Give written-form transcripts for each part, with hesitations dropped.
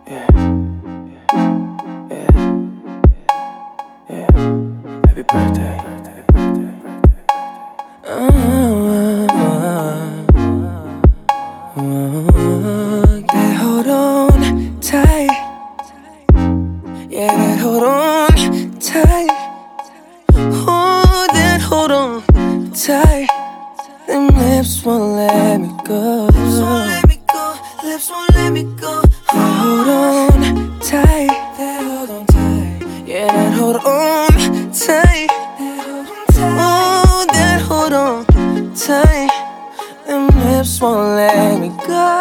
Yeah, yeah, yeah. Happy birthday. That hold on tight. Yeah, that hold on tight. Oh, that hold on tight. Them lips won't let me go. Lips won't let me go. Lips won't let me go. That hold on tight. That hold on tight. Yeah, that hold on tight. Oh, that hold on tight. Them lips won't let me go.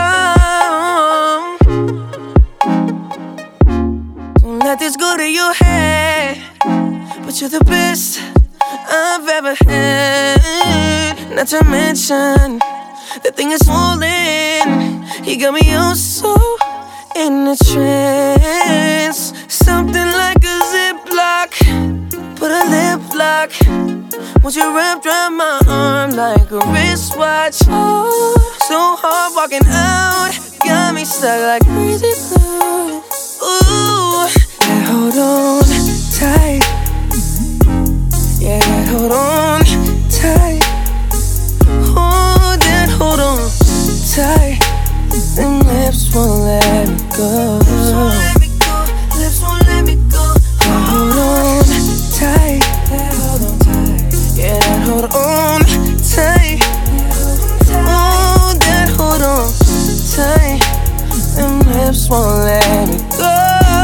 Don't let this go to your head, but you're the best I've ever had. Not to mention, that thing is swollen. You got me oh so in a trance. Something like a Ziploc, put a lip lock. Won't you wrap around my arm like a wristwatch? Oh, so hard walking out, got me stuck like crazy glue. Ooh, that hold on tight. Yeah, that hold on tight. Oh, that hold on tight. Them lips won't let me go. Lips won't let me go. Lips won't let me go. That hold on tight. That hold on tight. Yeah, that hold on tight. Oh, that hold on tight. Them lips won't let me go.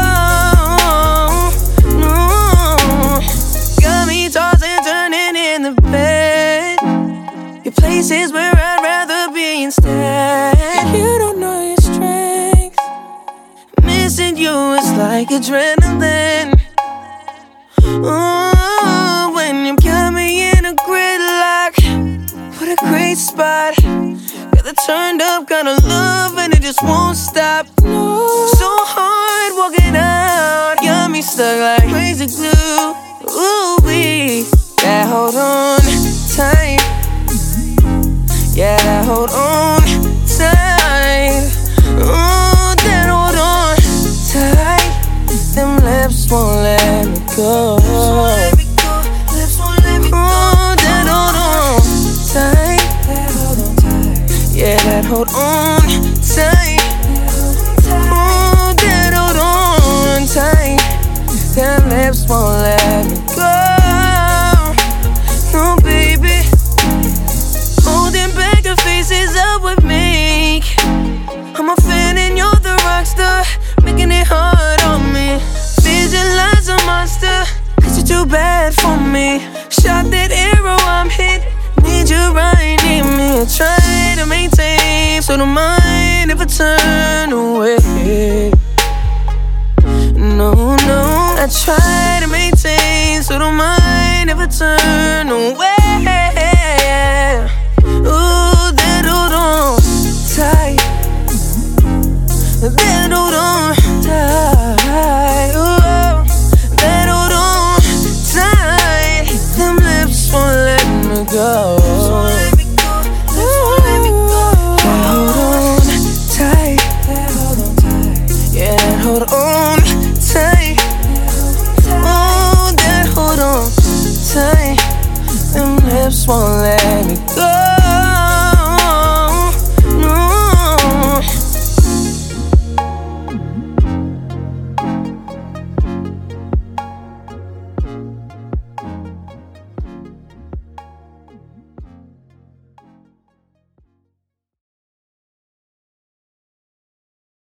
No, got me tossing, turning in the bed. Your places where I'd rather be instead. You don't know your strength. Missing you is like adrenaline. Oh, when you got me in a gridlock. What a great spot. Got the turned up kind of love and it just won't stop. No, so hard walking out. Got me stuck like crazy glue. Ooh, that hold on tight. Yeah, that hold on tight. Oh, that hold on tight. Them lips won't let me go. Lips won't let me go. Oh, that hold on tight. That hold on tight. Yeah, that hold on tight. Oh, that hold on tight. Them lips won't let me go. No, baby. Holding back the faces up with me. I'm a fan and you're the rockstar, making it hard on me. Visualize a monster, cause you're too bad for me. Shot that arrow, I'm hit. Need you right near me. I try to maintain, so don't mind if I turn away. No, no, I try to maintain, so don't mind if I turn away. Ooh, that hold on tight. That hold